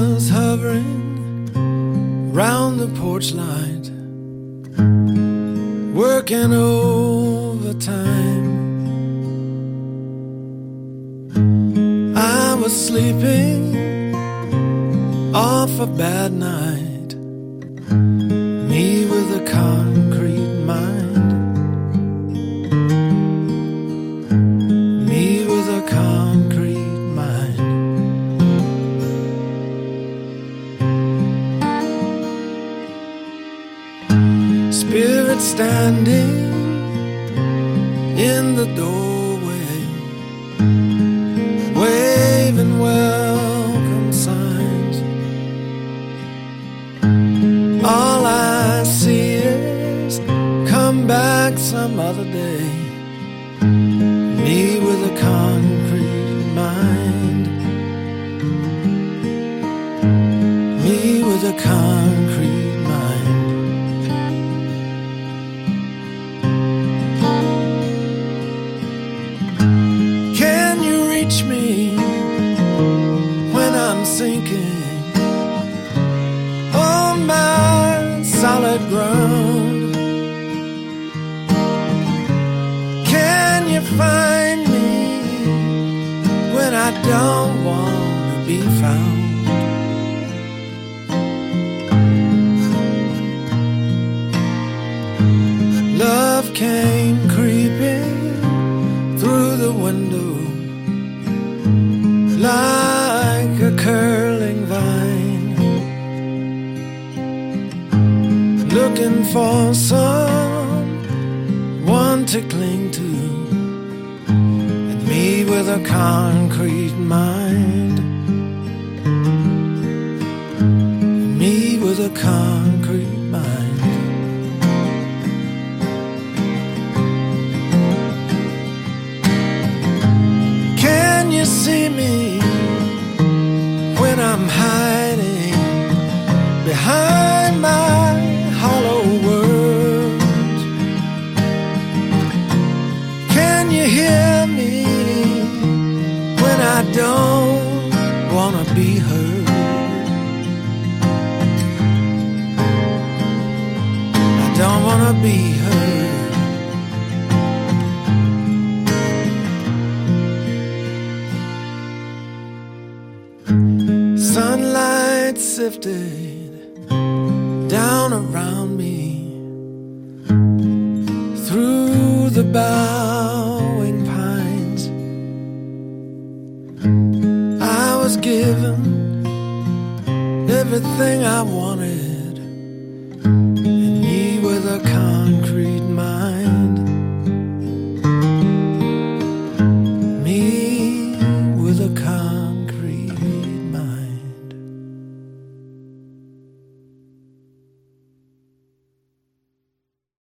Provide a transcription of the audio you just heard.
was hovering round the porch light, working overtime. I was sleeping off a bad night, me with a concrete mind, me with a concrete mind. Spirit standing in the doorway, waving welcome signs. All I see is come back some other day, me with a concrete mind, me with a concrete mind. Can you reach me when I'm sinking on my solid ground? Can you find me when I don't want to be found? Love came creeping through the window like a curling vine, looking for someone to cling to, and me with a concrete mind, and me with a concrete mind. Can you see me when I'm hiding behind my hollow words? Can you hear me when I don't want to be heard? I don't want to be heard. Sunlight sifted down around me through the bowing pines. I was given everything I wanted,